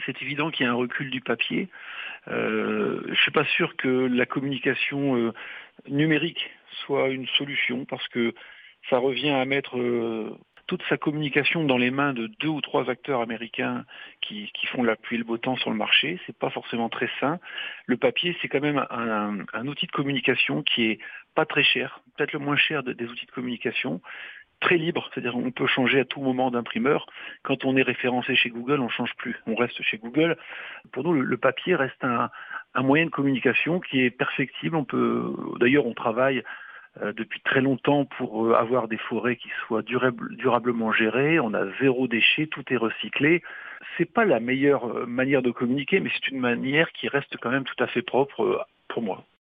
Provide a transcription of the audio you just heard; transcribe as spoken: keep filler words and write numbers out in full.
c'est évident qu'il y a un recul du papier. Euh, je ne suis pas sûr que la communication euh, numérique soit une solution parce que ça revient à mettre euh, toute sa communication dans les mains de deux ou trois acteurs américains qui, qui font la pluie et le beau temps sur le marché. C'est pas forcément très sain. Le papier, c'est quand même un, un, un outil de communication qui est pas très cher, peut-être le moins cher de- des outils de communication, très libre, c'est-à-dire on peut changer à tout moment d'imprimeur. Quand on est référencé chez Google, on ne change plus, on reste chez Google. Pour nous, le, le papier reste un, un moyen de communication qui est perfectible. On peut, d'ailleurs, on travaille euh, depuis très longtemps pour euh, avoir des forêts qui soient durable- durablement gérées. On a zéro déchet, tout est recyclé. C'est pas la meilleure euh, manière de communiquer, mais c'est une manière qui reste quand même tout à fait propre euh, pour moi.